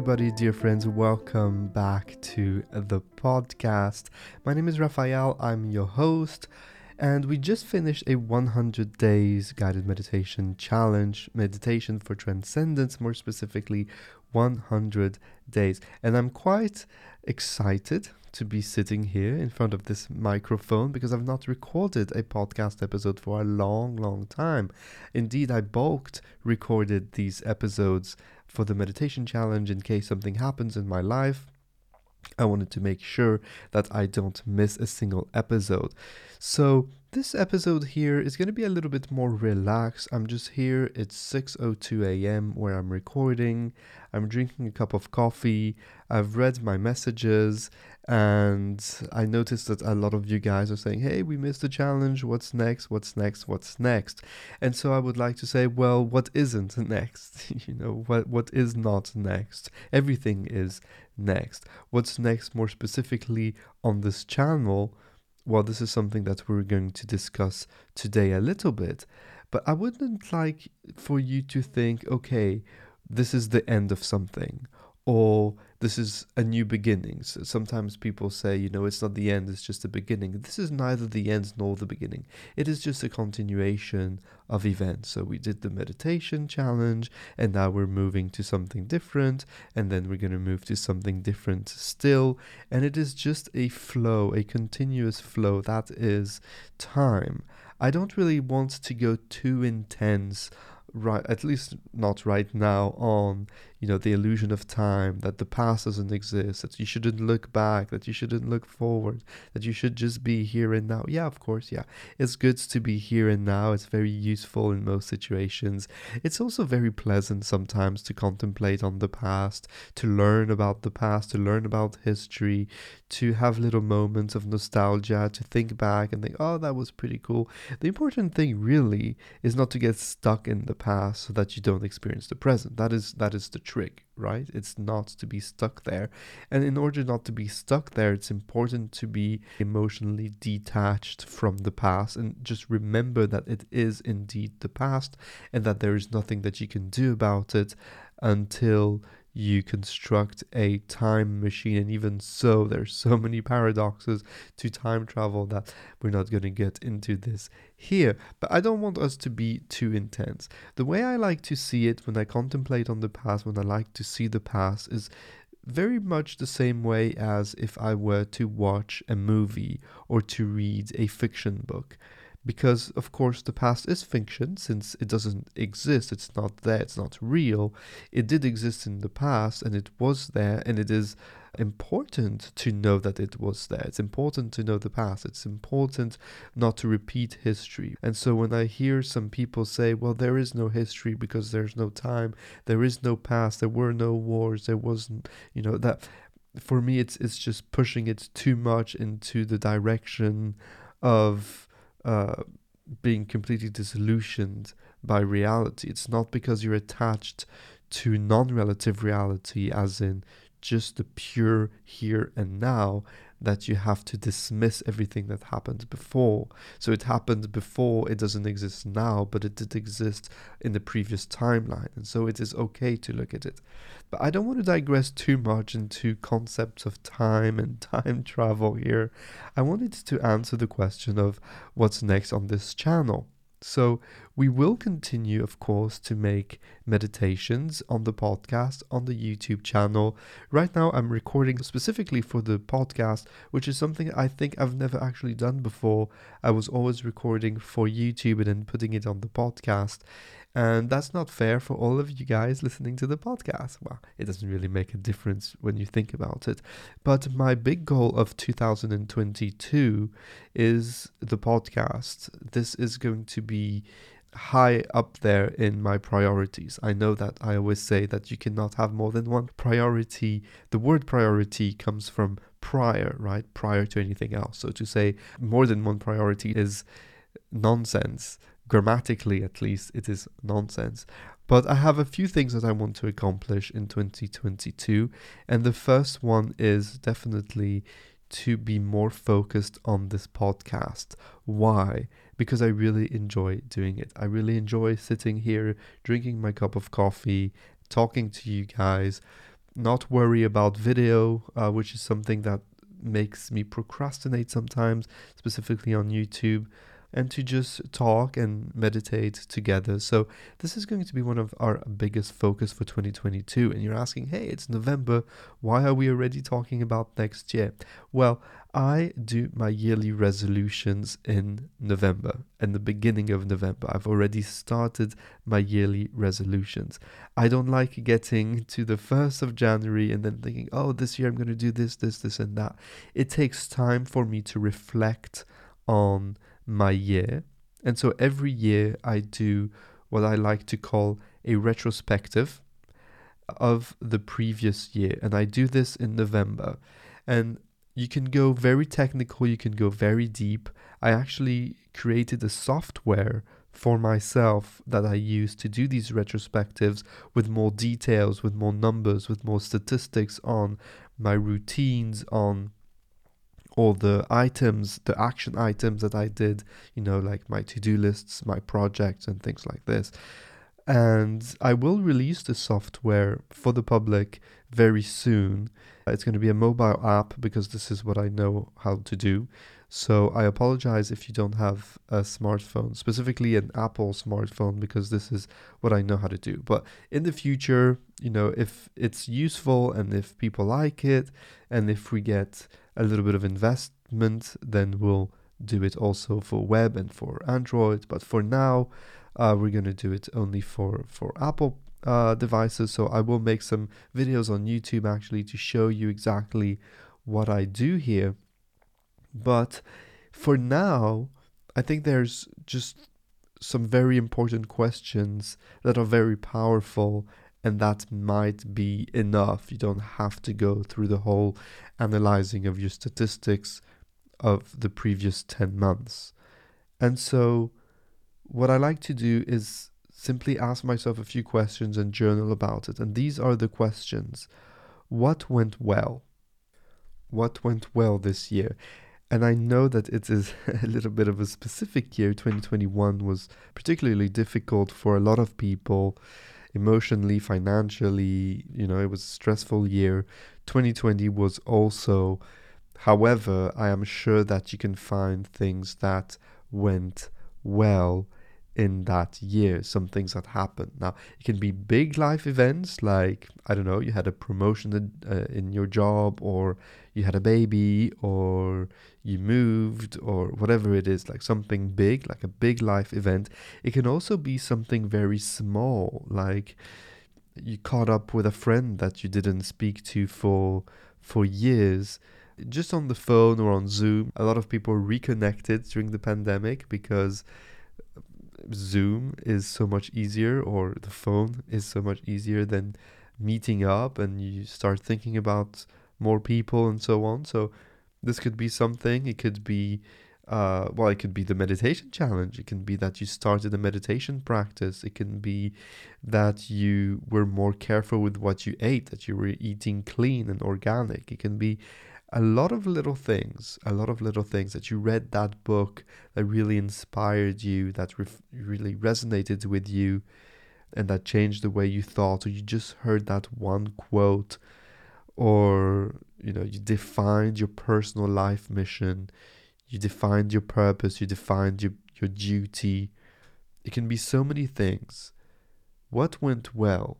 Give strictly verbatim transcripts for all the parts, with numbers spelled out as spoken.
everybody, dear friends. Welcome back to the podcast. My name is Raphael. I'm your host, and we just finished a one hundred days guided meditation challenge, meditation for transcendence, more specifically, one hundred days. And I'm quite excited to be sitting here in front of this microphone because I've not recorded a podcast episode for a long, long time. Indeed, I bulked recorded these episodes for the meditation challenge in case something happens in my life. I wanted to make sure that I don't miss a single episode. So this episode here is going to be a little bit more relaxed. I'm just here. It's six oh two a.m. where I'm recording. I'm drinking a cup of coffee. I've read my messages and I noticed that a lot of you guys are saying, hey, we missed the challenge. What's next? What's next? What's next? And so I would like to say, well, what isn't next? you know, what what is not next? Everything is next. What's next more specifically on this channel? Well, this is something that we're going to discuss today a little bit, but I wouldn't like for you to think, okay, this is the end of something, or this is a new beginning. So sometimes people say, you know, it's not the end, it's just the beginning. This is neither the end nor the beginning. It is just a continuation of events. So we did the meditation challenge, and now we're moving to something different, and then we're going to move to something different still. And it is just a flow, a continuous flow. That is time. I don't really want to go too intense, right, at least not right now, on you know the illusion of time, that the past doesn't exist, that you shouldn't look back, that you shouldn't look forward, that you should just be here and now. Yeah, of course, yeah, it's good to be here and now. It's very useful in most situations. It's also very pleasant sometimes to contemplate on the past, to learn about the past, to learn about history, to have little moments of nostalgia, to think back and think, oh, that was pretty cool. The important thing really is not to get stuck in the past so that you don't experience the present. That is that is the trick, right? It's not to be stuck there. And in order not to be stuck there, it's important to be emotionally detached from the past and just remember that it is indeed the past and that there is nothing that you can do about it until you construct a time machine. And even so, there's so many paradoxes to time travel that we're not going to get into this here. But I don't want us to be too intense. The way I like to see it when I contemplate on the past, when I like to see the past, is very much the same way as if I were to watch a movie or to read a fiction book. Because, of course, the past is fiction, since it doesn't exist, it's not there, it's not real. It did exist in the past, and it was there, and it is important to know that it was there. It's important to know the past. It's important not to repeat history. And so when I hear some people say, well, there is no history because there's no time, there is no past, there were no wars, there wasn't, you know, that, for me, it's it's just pushing it too much into the direction of Uh, being completely disillusioned by reality. It's not because you're attached to non-relative reality, as in just the pure here and now, that you have to dismiss everything that happened before. So it happened before, it doesn't exist now, but it did exist in the previous timeline. And so it is okay to look at it. But I don't want to digress too much into concepts of time and time travel here. I wanted to answer the question of what's next on this channel. So we will continue, of course, to make meditations on the podcast, on the YouTube channel. Right now, I'm recording specifically for the podcast, which is something I think I've never actually done before. I was always recording for YouTube and then putting it on the podcast. And that's not fair for all of you guys listening to the podcast. Well, it doesn't really make a difference when you think about it. But my big goal of two thousand twenty-two is the podcast. This is going to be high up there in my priorities. I know that I always say that you cannot have more than one priority. The word priority comes from prior, right? Prior to anything else. So to say more than one priority is nonsense. Grammatically, at least, it is nonsense. But I have a few things that I want to accomplish in twenty twenty-two. And the first one is definitely to be more focused on this podcast. Why? Because I really enjoy doing it. I really enjoy sitting here, drinking my cup of coffee, talking to you guys, not worry about video, uh, which is something that makes me procrastinate sometimes, specifically on YouTube, and to just talk and meditate together. So this is going to be one of our biggest focus for twenty twenty-two. And you're asking, hey, it's November. Why are we already talking about next year? Well, I do my yearly resolutions in November, in the beginning of November. I've already started my yearly resolutions. I don't like getting to the first of January and then thinking, oh, this year I'm going to do this, this, this, and that. It takes time for me to reflect on my year. And so every year I do what I like to call a retrospective of the previous year. And I do this in November. And you can go very technical, you can go very deep. I actually created a software for myself that I use to do these retrospectives with more details, with more numbers, with more statistics on my routines, on all the items, the action items that I did, you know, like my to-do lists, my projects and things like this. And I will release the software for the public very soon. It's going to be a mobile app because this is what I know how to do. So I apologize if you don't have a smartphone, specifically an Apple smartphone, because this is what I know how to do. But in the future, you know, if it's useful and if people like it, and if we get a little bit of investment, then we'll do it also for web and for Android. But for now, uh, we're going to do it only for, for Apple uh, devices. So I will make some videos on YouTube actually to show you exactly what I do here. But for now, I think there's just some very important questions that are very powerful, and that might be enough. You don't have to go through the whole analyzing of your statistics of the previous ten months. And so what I like to do is simply ask myself a few questions and journal about it. And these are the questions. What went well? What went well this year? And I know that it is a little bit of a specific year. twenty twenty-one was particularly difficult for a lot of people, emotionally, financially. You know, it was a stressful year. twenty twenty was also. However, I am sure that you can find things that went well in that year, some things that happened. Now, it can be big life events like, I don't know, you had a promotion in, uh, in your job, or you had a baby, or you moved, or whatever it is, like something big, like a big life event. It can also be something very small, like you caught up with a friend that you didn't speak to for for years, just on the phone or on Zoom. A lot of people reconnected during the pandemic because Zoom is so much easier, or the phone is so much easier than meeting up, and you start thinking about more people and so on. So this could be something. It could be, uh, well, it could be the meditation challenge. It can be that you started a meditation practice. It can be that you were more careful with what you ate, that you were eating clean and organic. It can be a lot of little things, a lot of little things that you read that book that really inspired you, that ref- really resonated with you, and that changed the way you thought, or you just heard that one quote, or, you know, you defined your personal life mission, you defined your purpose, you defined your, your duty. It can be so many things. What went well?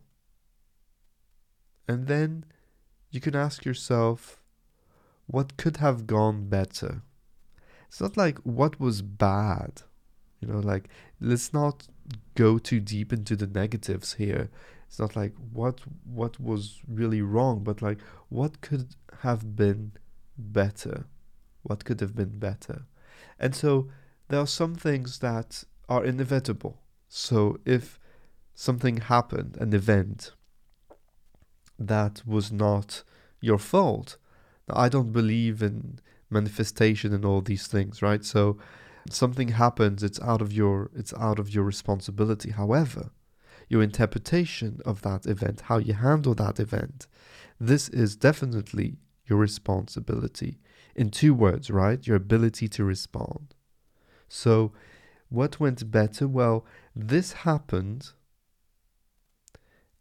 And then you can ask yourself, what could have gone better? It's not like what was bad, you know, like, let's not go too deep into the negatives here. It's not like what what was really wrong, but like what could have been better? What could have been better? And so there are some things that are inevitable. So if something happened, an event that was not your fault, I don't believe in manifestation and all these things, right? So something happens, it's out of your it's out of your responsibility. However, your interpretation of that event, how you handle that event, this is definitely your responsibility. In two words, right? Your ability to respond. So what went better? Well, this happened,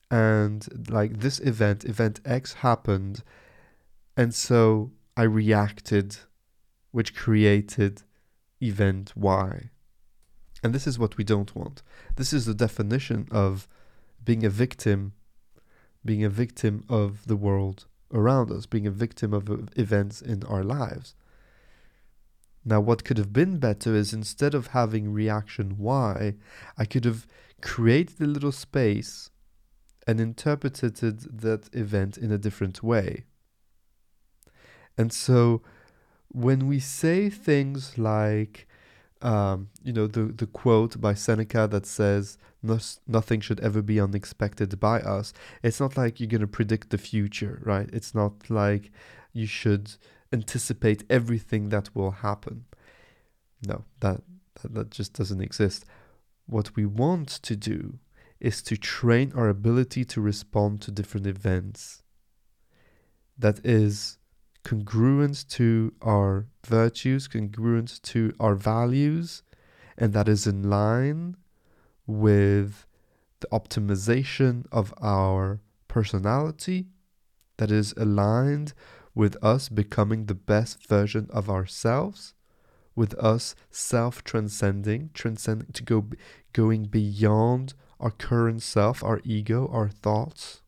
and like this event, event X happened, and so I reacted, which created event Y. And this is what we don't want. This is the definition of being a victim, being a victim of the world around us, being a victim of events in our lives. Now, what could have been better is instead of having reaction Y, I could have created a little space and interpreted that event in a different way. And so when we say things like, um, you know, the, the quote by Seneca that says, nothing should ever be unexpected by us, it's not like you're going to predict the future, right? It's not like you should anticipate everything that will happen. No, that, that, that just doesn't exist. What we want to do is to train our ability to respond to different events that is congruent to our virtues, congruent to our values, and that is in line with the optimization of our personality, that is aligned with us becoming the best version of ourselves, with us self-transcending, transcending to go going beyond our current self, our ego, our thoughts.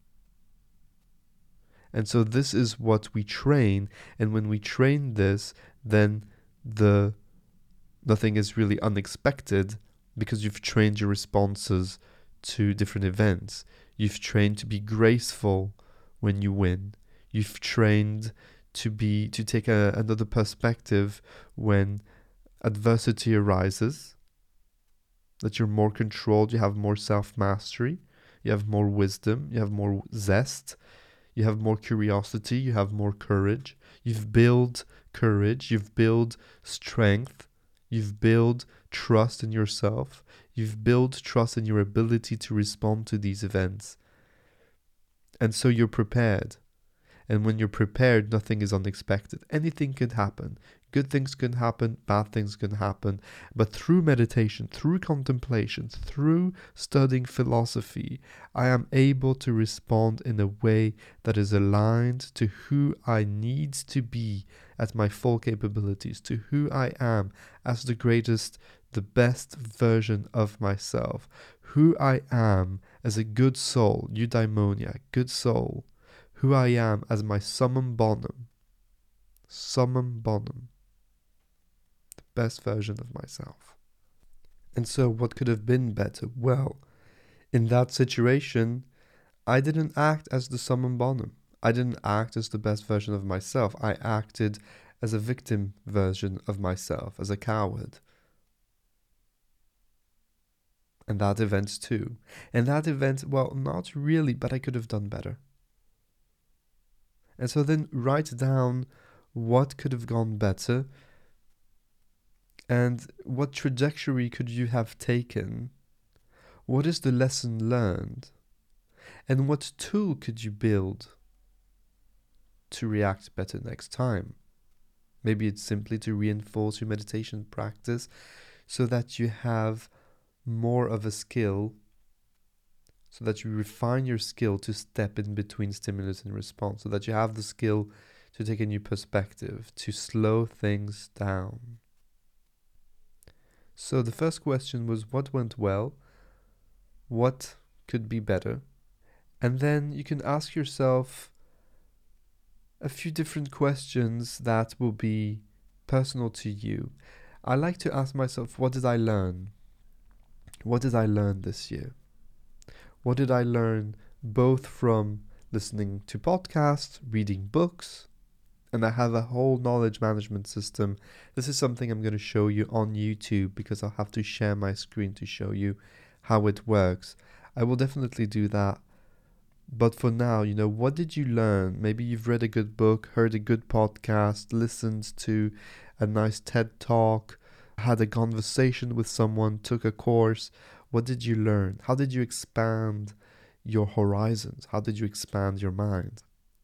And so this is what we train, and when we train this, then the nothing is really unexpected because you've trained your responses to different events. You've trained to be graceful when you win. You've trained to be to take a, another perspective when adversity arises, that you're more controlled, you have more self-mastery, you have more wisdom, you have more zest, you have more curiosity, you have more courage. You've built courage, you've built strength, you've built trust in yourself, you've built trust in your ability to respond to these events. And so you're prepared. And when you're prepared, nothing is unexpected. Anything could happen. Good things can happen, bad things can happen. But through meditation, through contemplation, through studying philosophy, I am able to respond in a way that is aligned to who I need to be at my full capabilities, to who I am as the greatest, the best version of myself, who I am as a good soul, eudaimonia, good soul, who I am as my summum bonum, summum bonum, the best version of myself. And so what could have been better? Well, in that situation, I didn't act as the summum bonum. I didn't act as the best version of myself. I acted as a victim version of myself, as a coward. And that event too. And that event, well, not really, but I could have done better. And so then write down what could have gone better and what trajectory could you have taken. What is the lesson learned? And what tool could you build to react better next time? Maybe it's simply to reinforce your meditation practice so that you have more of a skill, so that you refine your skill to step in between stimulus and response, so that you have the skill to take a new perspective, to slow things down. So the first question was, what went well? What could be better? And then you can ask yourself a few different questions that will be personal to you. I like to ask myself, what did I learn? What did I learn this year? What did I learn both from listening to podcasts, reading books, and I have a whole knowledge management system. This is something I'm going to show you on YouTube because I'll have to share my screen to show you how it works. I will definitely do that. But for now, you know, what did you learn? Maybe you've read a good book, heard a good podcast, listened to a nice TED Talk, had a conversation with someone, took a course. What did you learn? How did you expand your horizons? How did you expand your mind?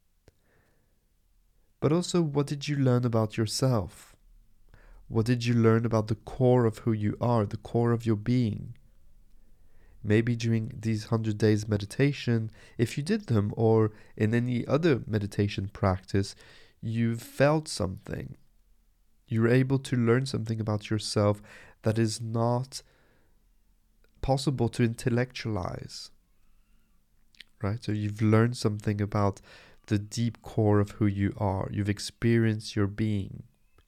But also, what did you learn about yourself? What did you learn about the core of who you are, the core of your being? Maybe during these one hundred days meditation, if you did them, or in any other meditation practice, you've felt something. You're able to learn something about yourself that is not possible to intellectualize, right? So you've learned something about the deep core of who you are. You've experienced your being.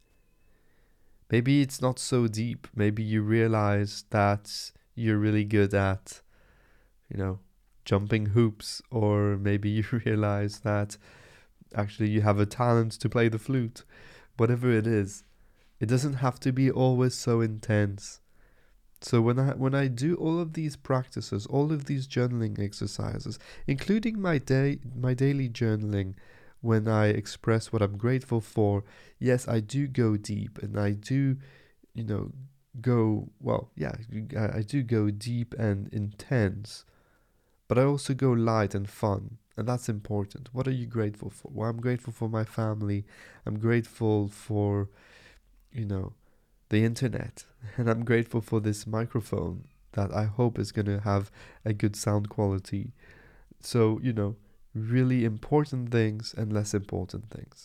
Maybe it's not so deep. Maybe you realize that you're really good at, you know, jumping hoops, or maybe you realize that actually you have a talent to play the flute. Whatever it is, it doesn't have to be always so intense. So when I when I do all of these practices, all of these journaling exercises, including my day my daily journaling, when I express what I'm grateful for, yes, I do go deep, and I do, you know, go, well, yeah, I, I do go deep and intense, but I also go light and fun, and that's important. What are you grateful for? Well, I'm grateful for my family. I'm grateful for, you know, the internet, and I'm grateful for this microphone that I hope is going to have a good sound quality. So, you know, really important things and less important things.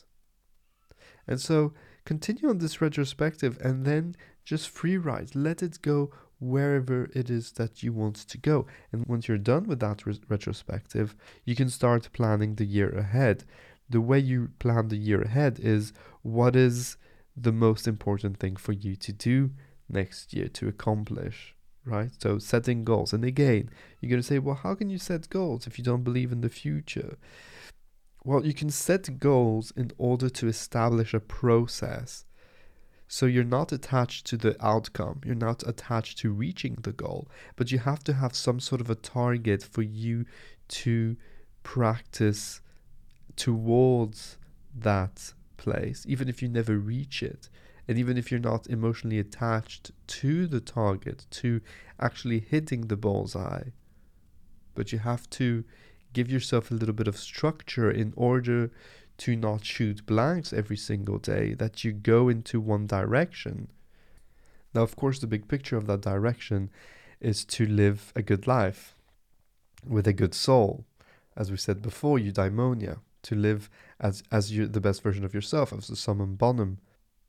And so continue on this retrospective, and then just free write. Let it go wherever it is that you want to go. And once you're done with that re- retrospective, you can start planning the year ahead. The way you plan the year ahead is, what is the most important thing for you to do next year, to accomplish, right? So setting goals. And again, you're going to say, well, how can you set goals if you don't believe in the future? Well, you can set goals in order to establish a process. So you're not attached to the outcome. You're not attached to reaching the goal, but you have to have some sort of a target for you to practice towards that place, even if you never reach it, and even if you're not emotionally attached to the target, to actually hitting the bullseye. But you have to give yourself a little bit of structure in order to not shoot blanks every single day, that you go into one direction. Now, of course, the big picture of that direction is to live a good life with a good soul. As we said before, eudaimonia, to live as as you the best version of yourself, as the summum bonum.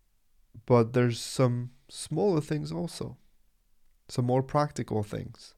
But there's some smaller things also, some more practical things.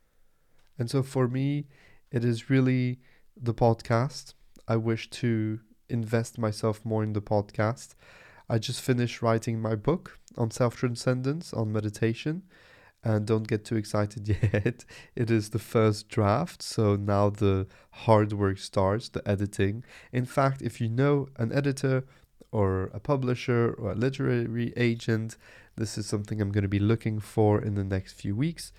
And so for me, it is really the podcast. I wish to invest myself more in the podcast. I just finished writing my book on self-transcendence, on meditation. And don't get too excited yet. It is the first draft, so now the hard work starts, the editing. In fact, if you know an editor or a publisher or a literary agent, this is something I'm going to be looking for in the next few weeks.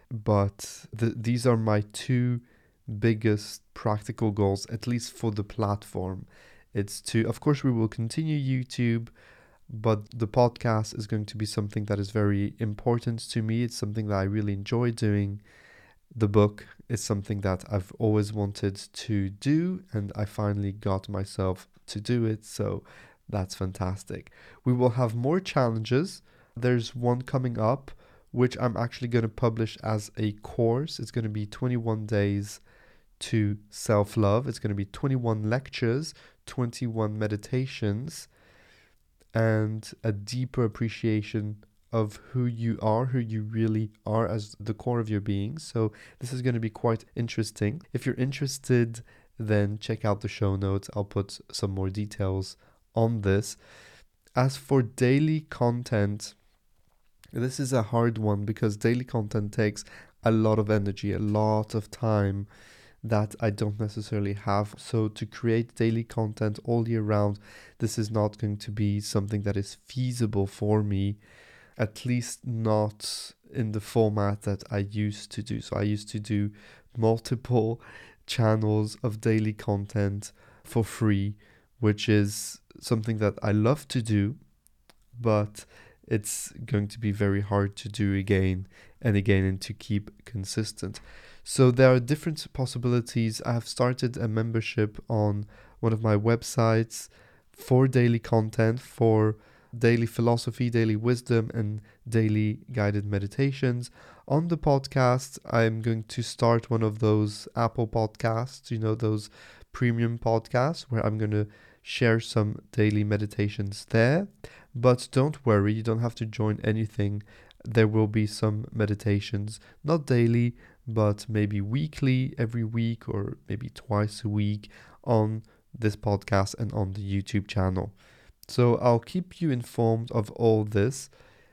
But the, these are my two biggest practical goals, at least for the platform. It's to, of course, we will continue YouTube, but the podcast is going to be something that is very important to me. It's something that I really enjoy doing. The book is something that I've always wanted to do, and I finally got myself to do it. So that's fantastic. We will have more challenges. There's one coming up, which I'm actually going to publish as a course. It's going to be twenty-one days to self-love. It's going to be twenty-one lectures, twenty-one meditations, and a deeper appreciation of who you are, who you really are as the core of your being. So this is going to be quite interesting. If you're interested, then check out the show notes. I'll put some more details on this. As for daily content, this is a hard one because daily content takes a lot of energy, a lot of time that I don't necessarily have. So to create daily content all year round, this is not going to be something that is feasible for me, at least not in the format that I used to do. So I used to do multiple channels of daily content for free, which is something that I love to do, but it's going to be very hard to do again and again and to keep consistent. So there are different possibilities. I have started a membership on one of my websites for daily content, for daily philosophy, daily wisdom, and daily guided meditations. On the podcast, I'm going to start one of those Apple podcasts, you know, those premium podcasts where I'm going to share some daily meditations there. But don't worry, you don't have to join anything. There will be some meditations, not daily, but maybe weekly, every week, or maybe twice a week on this podcast and on the YouTube channel. So I'll keep you informed of all this.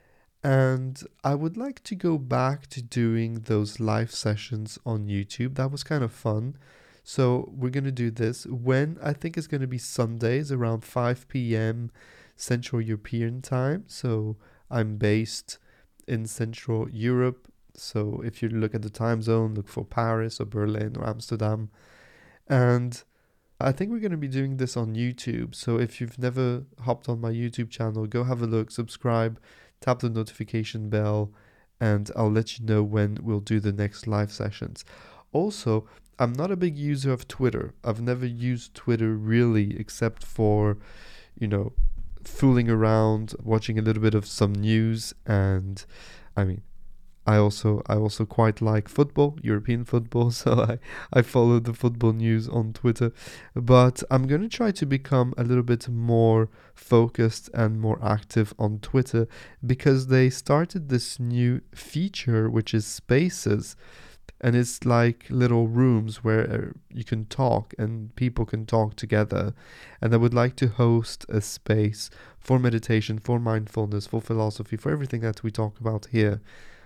And I would like to go back to doing those live sessions on YouTube. That was kind of fun. So we're going to do this when I think it's going to be Sundays around five p.m. Central European time. So I'm based in Central Europe. So if you look at the time zone, look for Paris or Berlin or Amsterdam. And I think we're going to be doing this on YouTube. So if you've never hopped on my YouTube channel, go have a look, subscribe, tap the notification bell, and I'll let you know when we'll do the next live sessions. Also, I'm not a big user of Twitter. I've never used Twitter really, except for, you know, fooling around, watching a little bit of some news, and I mean, I also I also quite like football, European football, so I, I follow the football news on Twitter. But I'm going to try to become a little bit more focused and more active on Twitter because they started this new feature, which is Spaces. And it's like little rooms where you can talk and people can talk together. And I would like to host a space for meditation, for mindfulness, for philosophy, for everything that we talk about here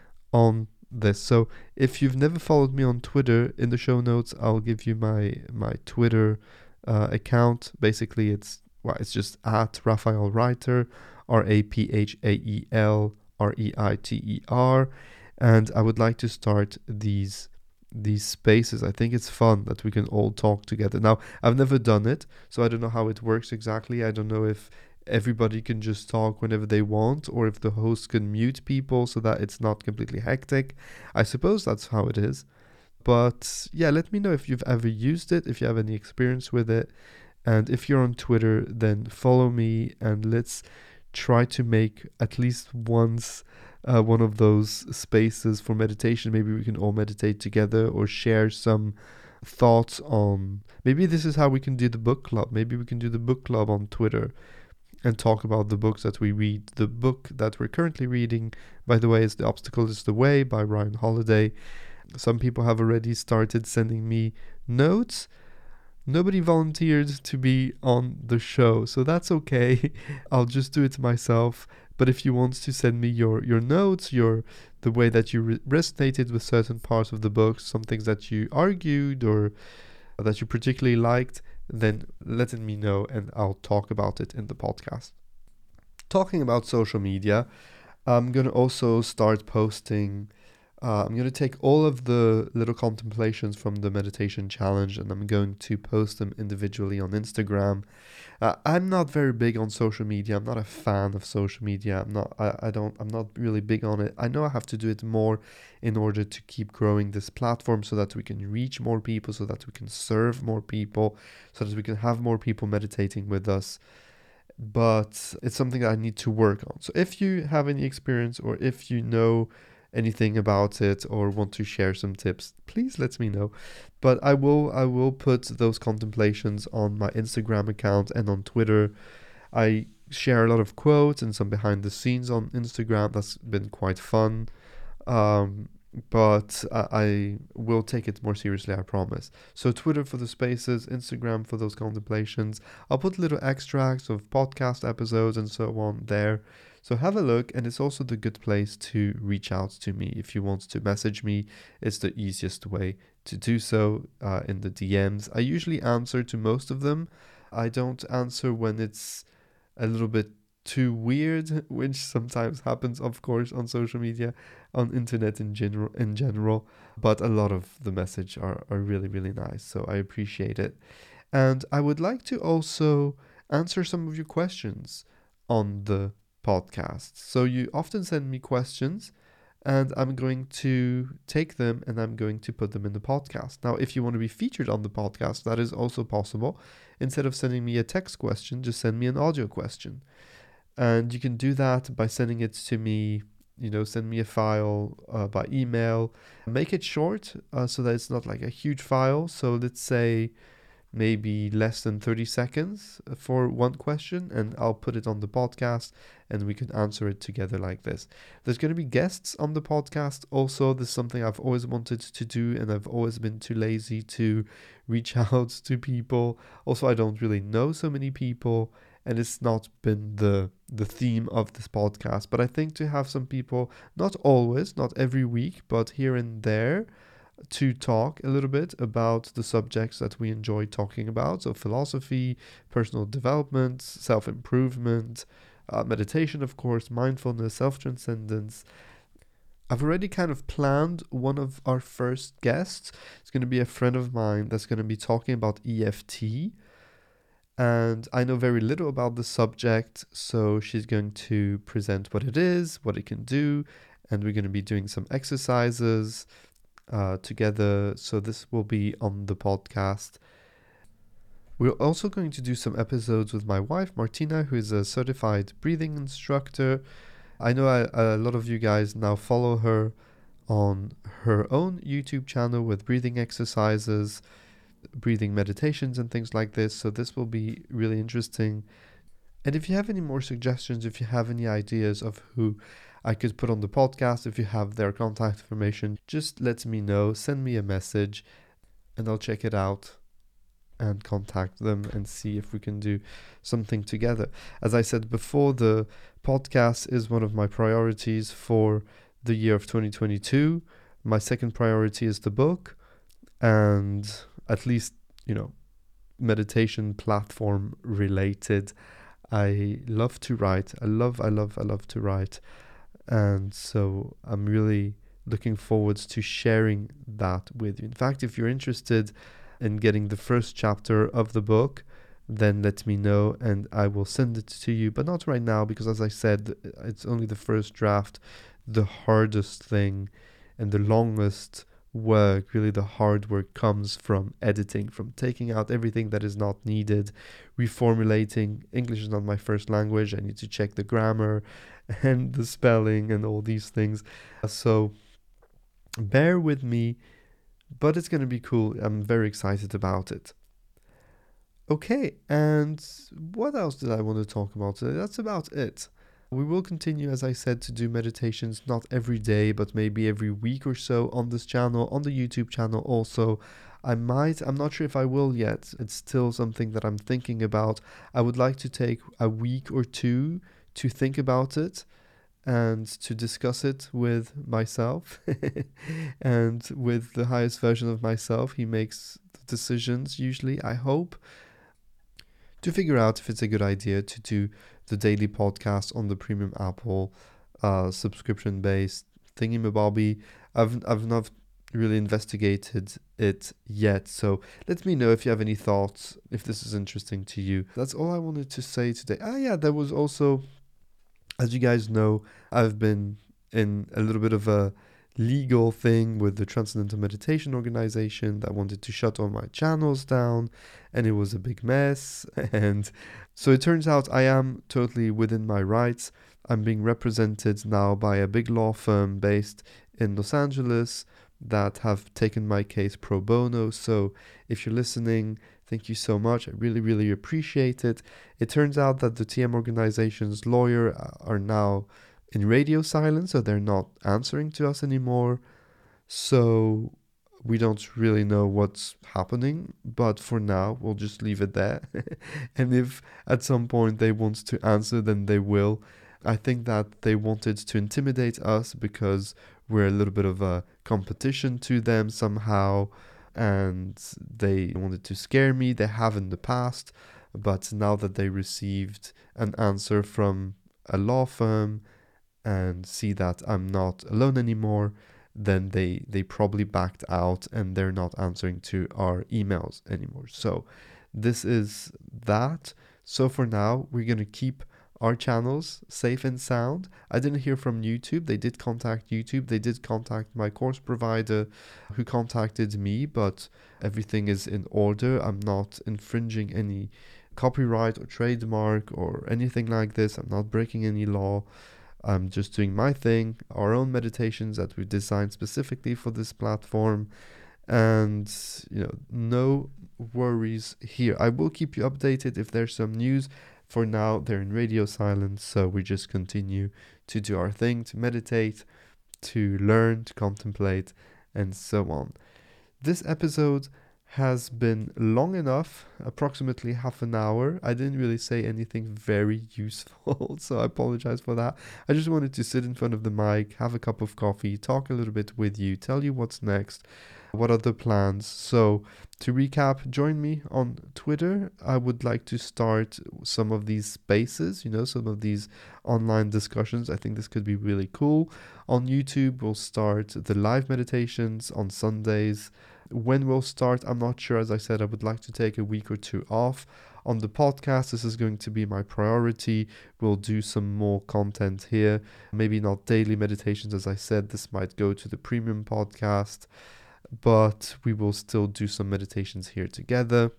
on this. So if you've never followed me on Twitter, in the show notes I'll give you my my Twitter uh, account. Basically it's well it's just at Raphael Reiter, R A P H A E L R E I T E R, and I would like to start these these spaces. I think it's fun that we can all talk together. Now I've never done it, so I don't know how it works exactly. I don't know if everybody can just talk whenever they want, or if the host can mute people so that it's not completely hectic. I suppose that's how it is. But yeah, let me know if you've ever used it, if you have any experience with it. And if you're on Twitter, then follow me and let's try to make at least once uh, one of those spaces for meditation. Maybe we can all meditate together or share some thoughts on, maybe this is how we can do the book club. Maybe we can do the book club on Twitter and talk about the books that we read. The book that we're currently reading, by the way, is The Obstacle is the Way by Ryan Holiday. Some people have already started sending me notes. Nobody volunteered to be on the show, so that's okay. I'll just do it myself. But if you want to send me your, your notes, your the way that you re- resonated with certain parts of the book, some things that you argued or that you particularly liked, then let me know and I'll talk about it in the podcast. Talking about social media, I'm going to also start posting, uh, I'm going to take all of the little contemplations from the meditation challenge and I'm going to post them individually on Instagram. Uh, I'm not very big on social media. I'm not a fan of social media. I'm not, I, I don't, I'm not really big on it. I know I have to do it more in order to keep growing this platform so that we can reach more people, so that we can serve more people, so that we can have more people meditating with us. But it's something that I need to work on. So if you have any experience or if you know anything about it or want to share some tips, please let me know. But I will I will put those contemplations on my Instagram account and on Twitter. I share a lot of quotes and some behind the scenes on Instagram. That's been quite fun. Um, but I, I will take it more seriously, I promise. So Twitter for the spaces, Instagram for those contemplations. I'll put little extracts of podcast episodes and so on there. So have a look, and it's also the good place to reach out to me. If you want to message me, it's the easiest way to do so uh, in the D Ms. I usually answer to most of them. I don't answer when it's a little bit too weird, which sometimes happens, of course, on social media, on internet in general. In general, but a lot of the message are, are really, really nice. So I appreciate it. And I would like to also answer some of your questions on the podcast. So you often send me questions and I'm going to take them and I'm going to put them in the podcast. Now, if you want to be featured on the podcast, that is also possible. Instead of sending me a text question, just send me an audio question. And you can do that by sending it to me. You know, send me a file uh, by email. Make it short uh, so that it's not like a huge file. So let's say maybe less than thirty seconds for one question, and I'll put it on the podcast and we can answer it together like this. There's going to be guests on the podcast also. This is something I've always wanted to do, and I've always been too lazy to reach out to people. Also, I don't really know so many people, and it's not been the the theme of this podcast. But I think to have some people, not always, not every week, but here and there, to talk a little bit about the subjects that we enjoy talking about. So philosophy, personal development, self-improvement, uh, meditation, of course, mindfulness, self-transcendence. I've already kind of planned one of our first guests. It's going to be a friend of mine that's going to be talking about E F T. And I know very little about the subject, so she's going to present what it is, what it can do, and we're going to be doing some exercises uh, together. So this will be on the podcast. We're also going to do some episodes with my wife, Martina, who is a certified breathing instructor. I know I, a lot of you guys now follow her on her own YouTube channel with breathing exercises, breathing meditations and things like this. So this will be really interesting. And if you have any more suggestions, if you have any ideas of who I could put on the podcast, if you have their contact information, just let me know, send me a message, and I'll check it out and contact them and see if we can do something together. As I said before, the podcast is one of my priorities for the year of twenty twenty-two. My second priority is the book, and at least, you know, meditation platform related. I love to write. I love, I love, I love to write. And so I'm really looking forward to sharing that with you. In fact, if you're interested in getting the first chapter of the book, then let me know and I will send it to you, but not right now, because as I said, it's only the first draft. The hardest thing and the longest work, really the hard work, comes from editing, from taking out everything that is not needed, reformulating. English is not my first language. I need to check the grammar and the spelling and all these things. So bear with me, but it's going to be cool. I'm very excited about it. Okay, and what else did I want to talk about today? That's about it. We will continue, as I said, to do meditations not every day, but maybe every week or so on this channel, on the YouTube channel also. I might, I'm not sure if I will yet. It's still something that I'm thinking about. I would like to take a week or two to think about it and to discuss it with myself and with the highest version of myself. He makes the decisions usually, I hope, to figure out if it's a good idea to do the daily podcast on the Premium Apple uh, subscription-based thingy-mabobby. I've, I've not really investigated it yet, so let me know if you have any thoughts, if this is interesting to you. That's all I wanted to say today. Ah, yeah, there was also, as you guys know, I've been in a little bit of a legal thing with the Transcendental Meditation Organization that wanted to shut all my channels down, and it was a big mess. And so it turns out I am totally within my rights. I'm being represented now by a big law firm based in Los Angeles that have taken my case pro bono. So if you're listening, thank you so much. I really, really appreciate it. It turns out that the T M organization's lawyer are now in radio silence, so they're not answering to us anymore. So we don't really know what's happening, but for now, we'll just leave it there. And if at some point they want to answer, then they will. I think that they wanted to intimidate us because we're a little bit of a competition to them somehow, and they wanted to scare me. They have in the past, but now that they received an answer from a law firm and see that I'm not alone anymore, then they they probably backed out and they're not answering to our emails anymore. So this is that. So for now, we're going to keep our channels safe and sound. I didn't hear from YouTube. They did contact YouTube. They did contact my course provider who contacted me, but everything is in order. I'm not infringing any copyright or trademark or anything like this. I'm not breaking any law. I'm just doing my thing, our own meditations that we've designed specifically for this platform. And, you know, no worries here. I will keep you updated if there's some news. For now, they're in radio silence, so we just continue to do our thing, to meditate, to learn, to contemplate, and so on. This episode has been long enough, approximately half an hour. I didn't really say anything very useful, so I apologize for that. I just wanted to sit in front of the mic, have a cup of coffee, talk a little bit with you, tell you what's next, what are the plans. So to recap, join me on Twitter. I would like to start some of these spaces, you know, some of these online discussions. I think this could be really cool. On YouTube, we'll start the live meditations on Sundays. When we'll start, I'm not sure. As I said, I would like to take a week or two off. On the podcast, this is going to be my priority. We'll do some more content here. Maybe not daily meditations, as I said. This might go to the premium podcast, but we will still do some meditations here together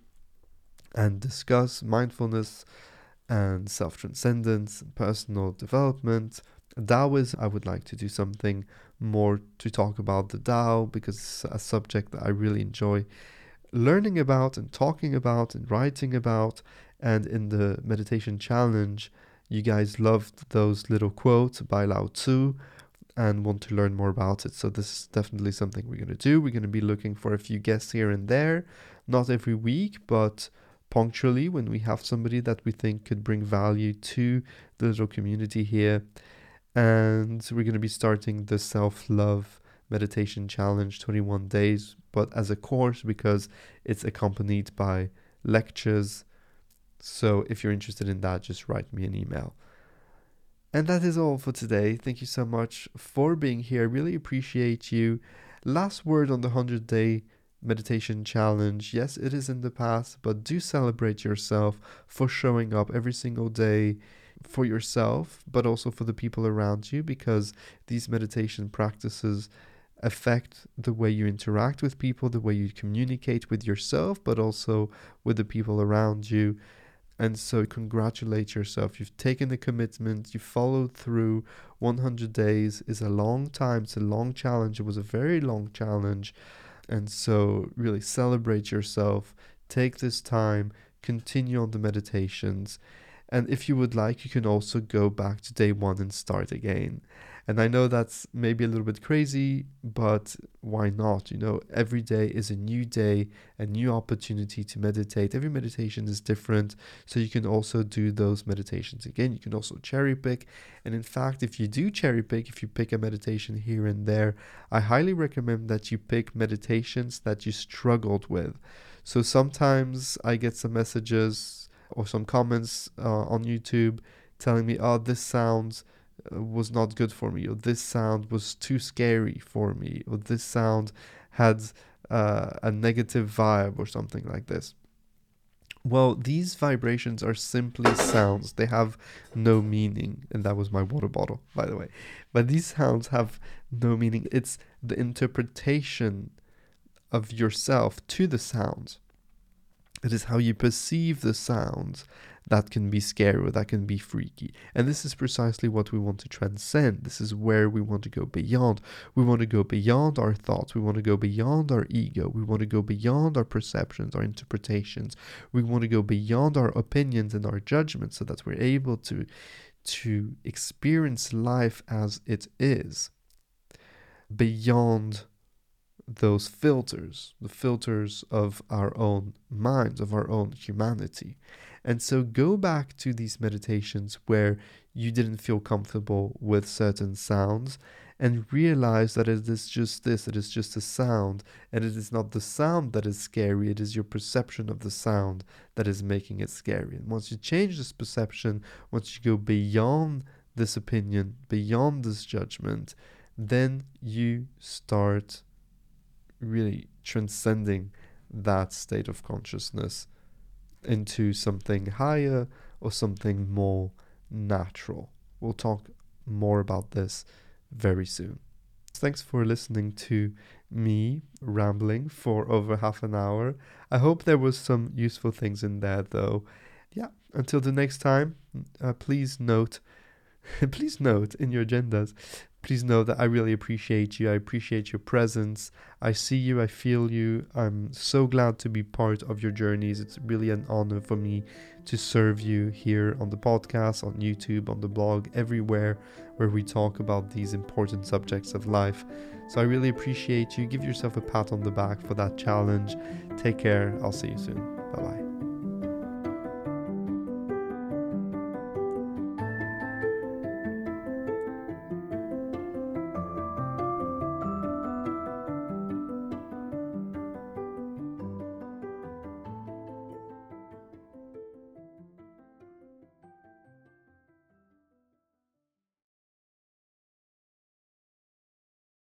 and discuss mindfulness and self-transcendence and personal development. Taoism, I would like to do something more to talk about the Tao, because it's a subject that I really enjoy learning about and talking about and writing about. And in the meditation challenge, you guys loved those little quotes by Lao Tzu and want to learn more about it. So this is definitely something we're going to do. We're going to be looking for a few guests here and there, not every week, but punctually when we have somebody that we think could bring value to the little community here. And we're going to be starting the self-love meditation challenge, twenty-one days, but as a course, because it's accompanied by lectures. So if you're interested in that, just write me an email. And that is all for today. Thank you so much for being here. I really appreciate you. Last word on the one hundred day meditation challenge. Yes, it is in the past, but do celebrate yourself for showing up every single day for yourself, but also for the people around you, because these meditation practices affect the way you interact with people, the way you communicate with yourself, but also with the people around you. And so congratulate yourself. You've taken the commitment. You followed through. one hundred days is a long time. It's a long challenge. It was a very long challenge. And so really celebrate yourself. Take this time. Continue on the meditations. And if you would like, you can also go back to day one and start again. And I know that's maybe a little bit crazy, but why not? You know, every day is a new day, a new opportunity to meditate. Every meditation is different. So you can also do those meditations again. You can also cherry pick. And in fact, if you do cherry pick, if you pick a meditation here and there, I highly recommend that you pick meditations that you struggled with. So sometimes I get some messages or some comments uh, on YouTube telling me, oh, this sound uh, was not good for me, or this sound was too scary for me, or this sound had uh, a negative vibe or something like this. Well, these vibrations are simply sounds. They have no meaning. And that was my water bottle, by the way. But these sounds have no meaning. It's the interpretation of yourself to the sounds. It is how you perceive the sounds that can be scary, or that can be freaky. And this is precisely what we want to transcend. This is where we want to go beyond. We want to go beyond our thoughts. We want to go beyond our ego. We want to go beyond our perceptions, our interpretations. We want to go beyond our opinions and our judgments, so that we're able to, to experience life as it is, beyond those filters, the filters of our own minds, of our own humanity. And so go back to these meditations where you didn't feel comfortable with certain sounds, and realize that it is just this, it is just a sound, and it is not the sound that is scary, it is your perception of the sound that is making it scary. And once you change this perception, once you go beyond this opinion, beyond this judgment, then you start really transcending that state of consciousness into something higher or something more natural. We'll talk more about this very soon. Thanks for listening to me rambling for over half an hour. I hope there was some useful things in there though. yeah, until the next time, uh, please note, please note in your agendas, please know that I really appreciate you. I appreciate your presence. I see you, I feel you. I'm so glad to be part of your journeys. It's really an honor for me to serve you here on the podcast, on YouTube, on the blog, everywhere where we talk about these important subjects of life. So I really appreciate you. Give yourself a pat on the back for that challenge. Take care. I'll see you soon. Bye bye.